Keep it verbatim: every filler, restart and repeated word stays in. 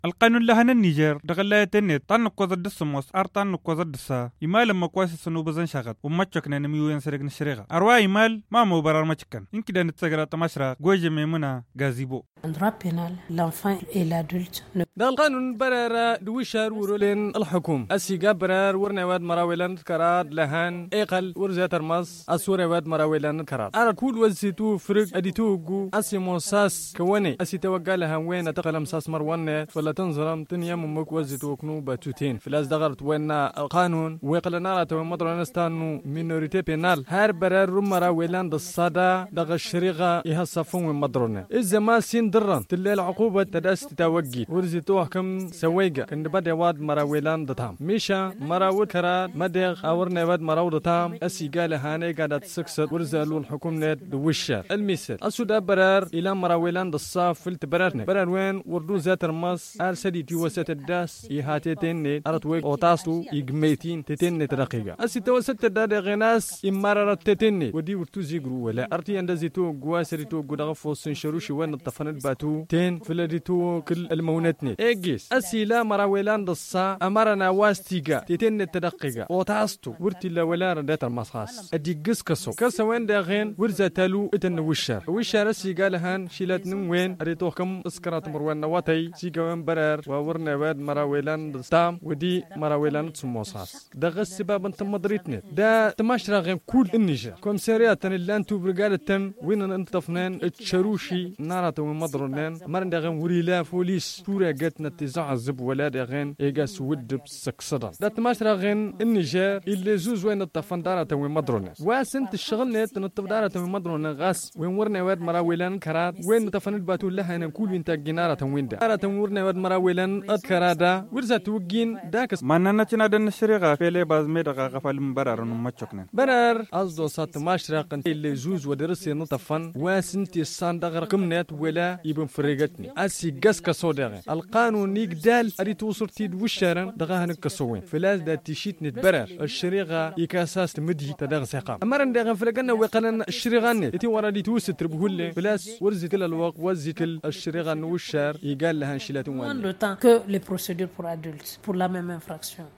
القانون لهن النيجر دغلا تنت تان قوز الدسموس ارتان قوز الدسا يمال ما كويس سنو بزن شغط وما تشكنا نميو ينسرق نشريغا اروا يمال ما مو برار ما تشكن يمكن ان تسغرا تماشرا غوجي ميمونا غازيبو En droit pénal, l'enfant et l'adulte ne ده القانون برر دوشار ورولين الحكوم السيجا برر ورنواد مراولان كراد لهان اقل ورزات المص اسور واد مراولان كراد انا كل وزيتو فرق اديتوغو اسيموساس كوني اسي توقع لها وين تقلم ساس مروان ولا تنظلم تنيا ممك وزيتو كنو باتوتين فلاس دغرت وين القانون ويقلنا لا تو مدرن استانو مينوريتي بينال هر برر مراولان الصدا دغ الشريغه يهصفون مدرن اذا ما سين درن تلي العقوبه تداس تتوقي ورزيتو كم سويجا كند بدي واد مراولان دتام ميشا مراود كراد مدغ اورنا واد مراود دتام اسي قال هاني قاعده سكسد ورزالو الحكومه دوشار المثال اسود برر الى مراولان الصاف فلت بررنا برر وين وردو ذات الماس ارسدي تي وسط الداس يهاتين ارتوي اوتاسو يجميتين تتن دقيقه اسي توسط داد غناس امررت تتن ودي ورتو زيغرو ولا ارتي اندزيتو غواسريتو غدغفو سنشروشي وين الطفن باتو تين فلديتو كل المونتني اجيس اسيلا مراولان دصا امرنا واستيغا تتن التدقيقه وتاستو ورتي لا ولا ردات المصاص ادي قس كسو كسو وين داغين ورزتالو اتن وشار وشار سيغا لهان شيلات نم وين ريتو كم اسكرات مروان نواتي سيغا وين برر وورنا واد مراولان دستام ودي مراولان تسموصاص دا غس سبب انت مدريتني دا تماشرا غير كل النيجر كومساريات اللي انتو برقاله تم وين انت طفنان تشروشي ناراتو مدرنان مرن داغين وريلا بوليس بورا قتنا تزعزب ولا داغين ايغا سود بسكسدا دا تماشرا غين النيجر اللي زوز وين الطفن داراتو مدرنان واسنت الشغل نت نطف داراتو مدرنان غاس وين ورنا واد مراولان كرات وين طفن باتو لها انا كل انت جناراتو وين دا داراتو ورنا واد مراولان ادكرادا ورزا توجين داكس ماننا تنا دن الشريغا فيلي باز ميدغا غفال مبرر ما تشكن برر ازدو سات ماشرق اللي زوز ودرسي نطفن واسنتي صندغ رقمنات ولا يبن فريقتني اسي قس كسودغ القانون يقدال اري توصرتي وشارن دغاهن كسوين فلاز دا تيشيت نتبرر الشريغه يكاساس مدي تدغ سقام امرن دغ فلقنا وقلن الشريغان تي ورا دي توس تربهول فلاس ورزي كل الوقت وزي كل الشريغان وشار يقال لها شيلات وان le temps que les procédures pour adultes pour la même infraction.